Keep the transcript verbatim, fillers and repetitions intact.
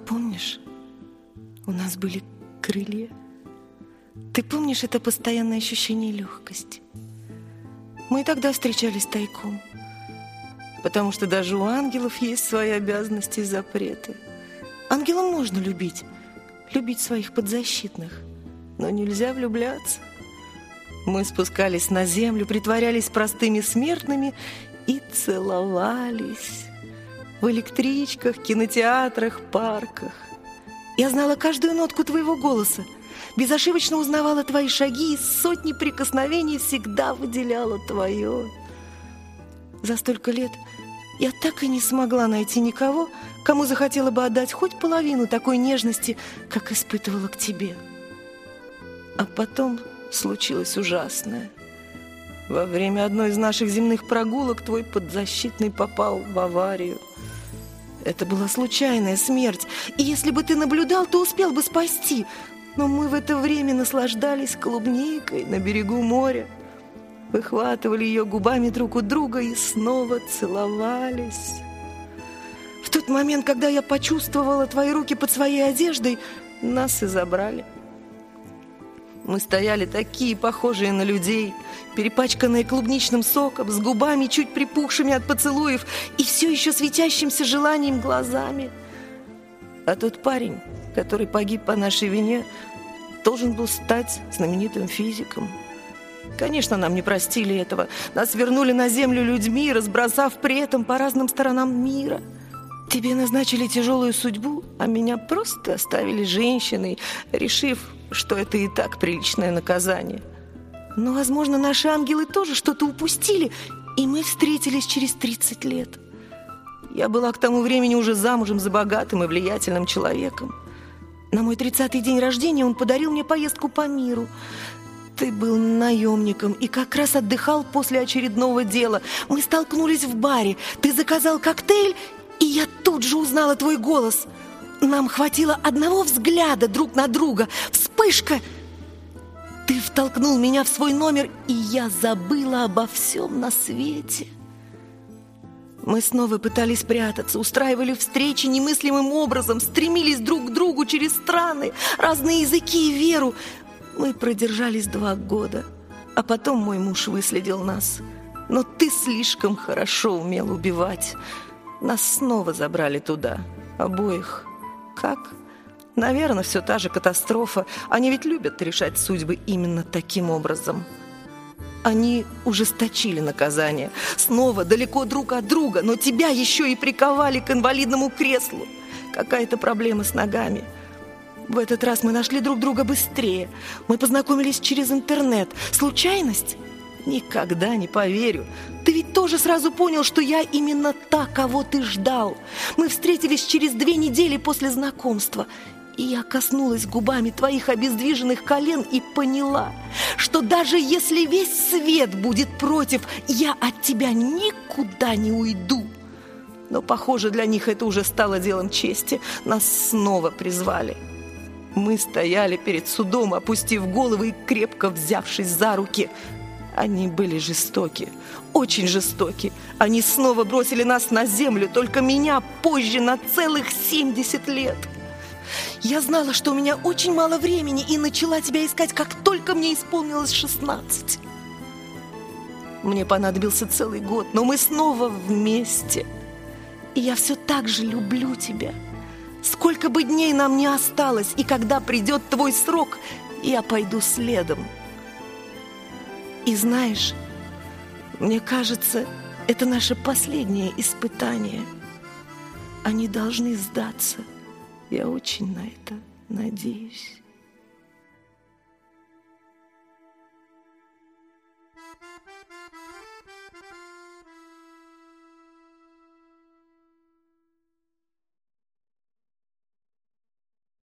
Помнишь, у нас были крылья? Ты помнишь это постоянное ощущение легкости? Мы и тогда встречались тайком, потому что даже у ангелов есть свои обязанности и запреты. Ангелам можно любить, любить своих подзащитных, но нельзя влюбляться. Мы спускались на землю, притворялись простыми смертными и целовались в электричках, кинотеатрах, парках. Я знала каждую нотку твоего голоса, безошибочно узнавала твои шаги и сотни прикосновений всегда выделяла твое. За столько лет я так и не смогла найти никого, кому захотела бы отдать хоть половину такой нежности, как испытывала к тебе. А потом случилось ужасное. Во время одной из наших земных прогулок твой подзащитный попал в аварию. Это была случайная смерть, и если бы ты наблюдал, то успел бы спасти. Но мы в это время наслаждались клубникой на берегу моря, выхватывали ее губами друг у друга и снова целовались. В тот момент, когда я почувствовала твои руки под своей одеждой, нас и забрали. Мы стояли такие, похожие на людей, перепачканные клубничным соком, с губами чуть припухшими от поцелуев и все еще светящимся желанием глазами. А тот парень, который погиб по нашей вине, должен был стать знаменитым физиком. Конечно, нам не простили этого. Нас вернули на землю людьми, разбросав при этом по разным сторонам мира. Тебе назначили тяжелую судьбу, а меня просто оставили женщиной, решив, что это и так приличное наказание. Но, возможно, наши ангелы тоже что-то упустили, и мы встретились через тридцать лет. Я была к тому времени уже замужем за богатым и влиятельным человеком. На мой тридцатый день рождения он подарил мне поездку по миру. Ты был наемником и как раз отдыхал после очередного дела. Мы столкнулись в баре, ты заказал коктейль, и я тут же узнала твой голос. Нам хватило одного взгляда друг на друга. Вспышка! Ты втолкнул меня в свой номер, и я забыла обо всем на свете. Мы снова пытались прятаться, устраивали встречи немыслимым образом, стремились друг к другу через страны, разные языки и веру. Мы продержались два года, а потом мой муж выследил нас. Но ты слишком хорошо умел убивать. Нас снова забрали туда, обоих. Как? Наверное, все та же катастрофа. Они ведь любят решать судьбы именно таким образом. Они ужесточили наказание. Снова далеко друг от друга, но тебя еще и приковали к инвалидному креслу. Какая-то проблема с ногами. В этот раз мы нашли друг друга быстрее. Мы познакомились через интернет. Случайность? Никогда не поверю. Ты ведь тоже сразу понял, что я именно та, кого ты ждал. Мы встретились через две недели после знакомства. И я коснулась губами твоих обездвиженных колен и поняла, что даже если весь свет будет против, я от тебя никуда не уйду. Но, похоже, для них это уже стало делом чести. Нас снова призвали. Мы стояли перед судом, опустив головы и крепко взявшись за руки. Они были жестоки, очень жестоки. Они снова бросили нас на землю, только меня позже на целых семьдесят лет. Я знала, что у меня очень мало времени, и начала тебя искать, как только мне исполнилось шестнадцать. Мне понадобился целый год, но мы снова вместе. И я все так же люблю тебя. Сколько бы дней нам ни осталось, и когда придет твой срок, я пойду следом. И знаешь, мне кажется, это наше последнее испытание. Они должны сдаться. Я очень на это надеюсь.